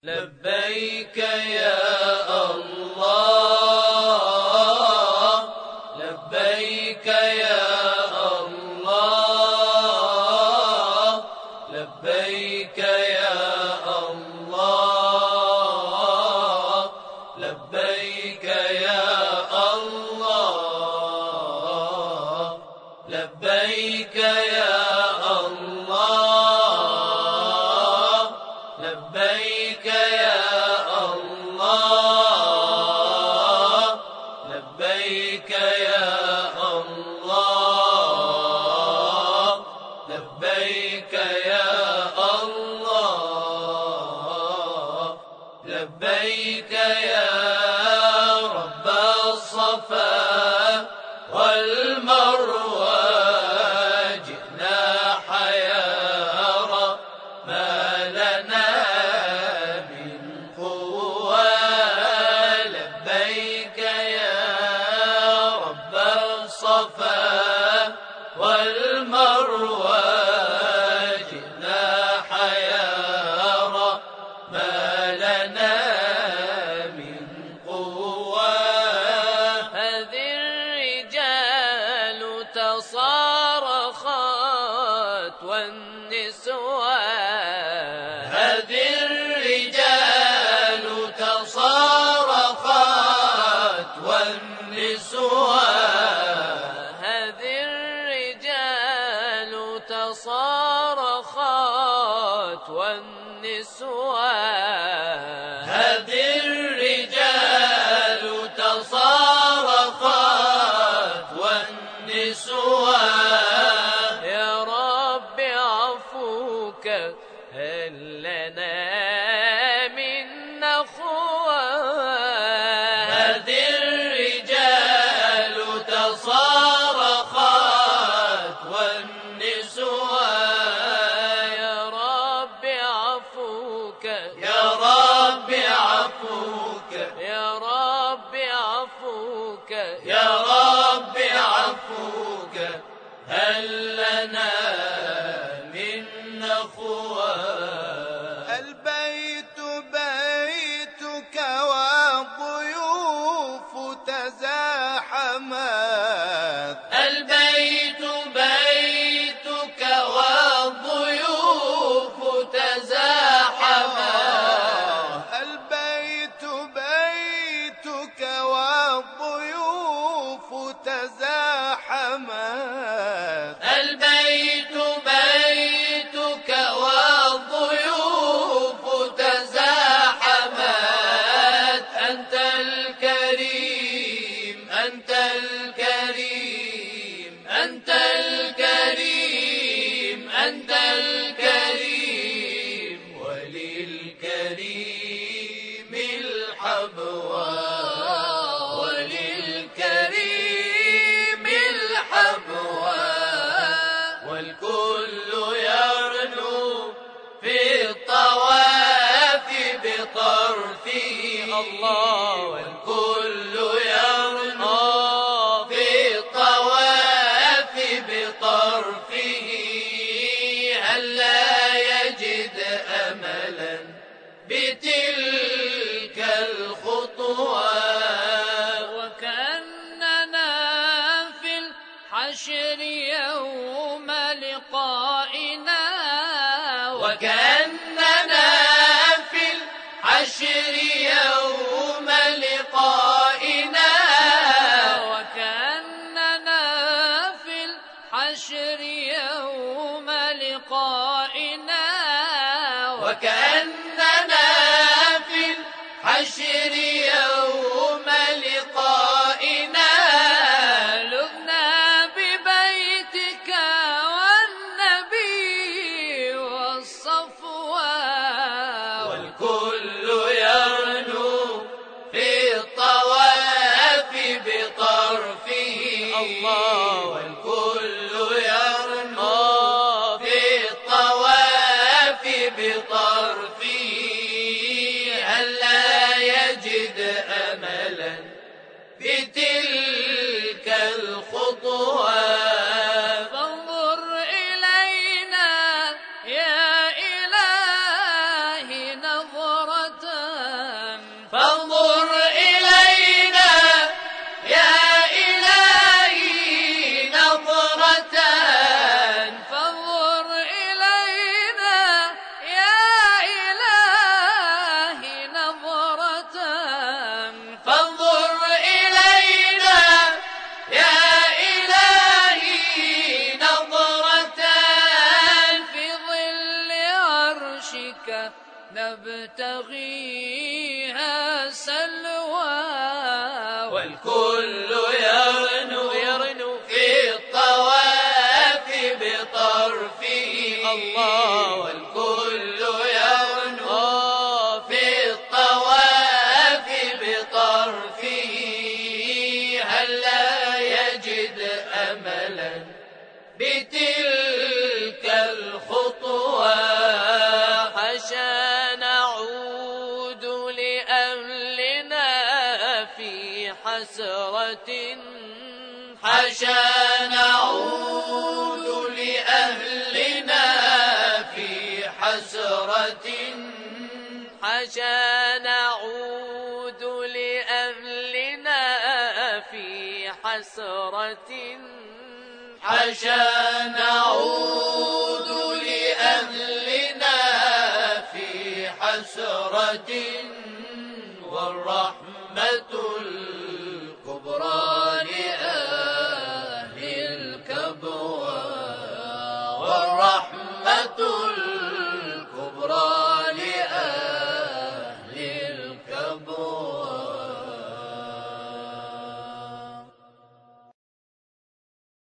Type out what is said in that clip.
لبيك يا الله، لبيك يا الله، لبيك يا الله، لبيك يا الله، لبيك يا الله، لبيك يا الله، لبيك يا الله، لبيك يا الله، لبيك يا رب الصفا والمروة، جئنا حيارى ما لنا من قوة. لبيك يا رب الصفا والمروة، جئنا حيارى ما لنا من قوة. هذه الرجال تصارخت والنسوان، هذه الرجال تصارخت والنسوان، هذه الرجال تصارخت والنسوان، هذه الرجال تصارخت والنسوان. يا رب عفوك هل لنا من نخوة. هذه الرجال تصارخت والنسوان. يا رب عفوك، يا رب عفوك، يا رب عفوك، يا رب عفوك هل لنا من نخوة. البيت بيتك والضيوف تزاحمت، البيت بيتك والضيوف تزاحمت، البيت بيتك والضيوف تزاحمت، البيت بيتك والضيوف تزاحمت. أنت الكريم، أنت الكريم، أنت الكريم، أنت الكريم، وللكريم الحبوى، وللكريم الحبوى. والكل يرنو في الطواف بطرفه، الله. والكل يرنو في الطواف بطرفه. هلا يجد أملا بتلك الخطوة. وكأننا في الحشر يوم لقائنا، وكأننا في الحشر يوم لقائنا، وكأننا في الحشر يوم لقائنا، وكأننا في الحشر يوم لقائنا. لذنا ببيتك والنبي والصفوة، والكل يرنو في الطواف بطرفه. الله. والكل يرنو في الطواف بطرفه. هلا يجد أملا بتلك الخطوة. فانظر إلينا يا إلهي نظرة يبتغيها سلوى والكل يرنو في الطواف بطرفه الله والكل يرنو في الطواف بطرفه هلا يجد أملا بتلك الخطوة حشا نعود لأهلنا في حسرة حشا نعود لأهلنا في حسرة حشا نعود لأهلنا في حسرة حشا نعود لأهلنا في حسرة والرحمة الكبرى لأهل الكبوى والرحمة